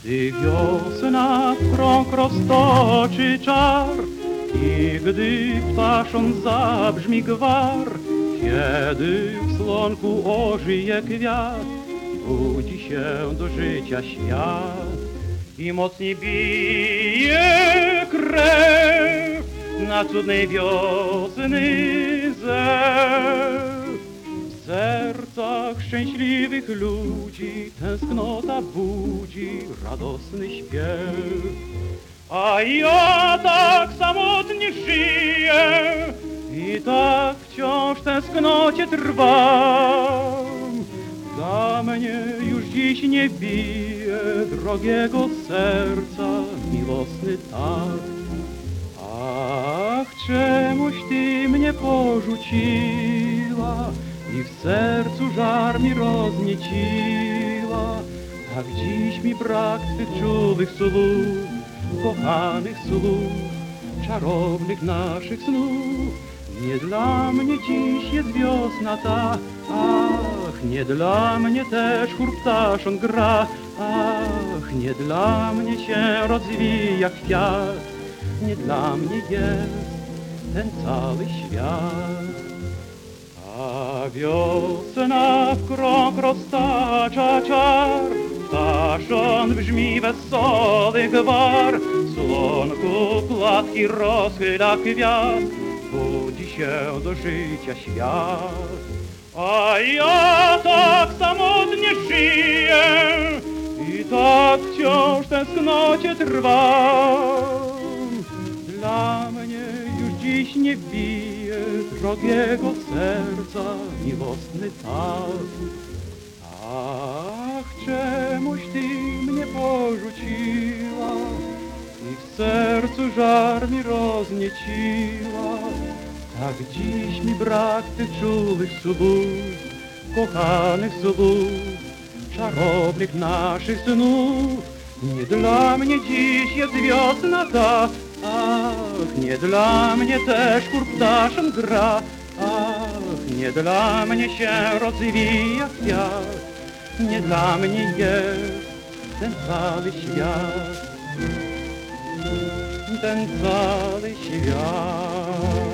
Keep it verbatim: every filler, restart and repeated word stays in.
Gdy wiosna w krąg roztoczy czar i gdy ptaszon zabrzmi gwar, kiedy w słonku ożyje kwiat, budzi się do życia świat i mocniej bije krew na cudnej wiosny zew. W sercach szczęśliwych ludzi tęsknota budzi radosny śpiew. A ja tak samotnie żyję i tak wciąż w tęsknocie trwam. Dla mnie już dziś nie bije drogiego serca miłosny tak. Ach, czemuś ty mnie porzuciła i w sercu żar mi roznieciła. Tak dziś mi brak twych czułych słów, kochanych słów, czarownych naszych snów. Nie dla mnie dziś jest wiosna ta, ach, nie dla mnie też chór ptaszon gra, ach, nie dla mnie się rozwija kwiat, nie dla mnie jest ten cały świat. A wiosna w krąg roztacza czar, ptaszon brzmi wesoły gwar, w słonku płatki rozchyla kwiat, budzi się do życia świat. A ja tak samotnie żyję i tak wciąż w tęsknocie trwam. Dla mnie już dziś nie bije drogiego serca miłosny tak. Ach, czemuś ty mnie porzuciła i w sercu żar mi roznieciła. Tak dziś mi brak tych czułych słów, kochanych słów, czarownych naszych snów. Nie dla mnie dziś jest wiosna ta, ach, nie dla mnie też chór ptaszon gra, ach, nie dla mnie się rozwija kwiat, nie dla mnie jest ten cały świat, ten cały świat.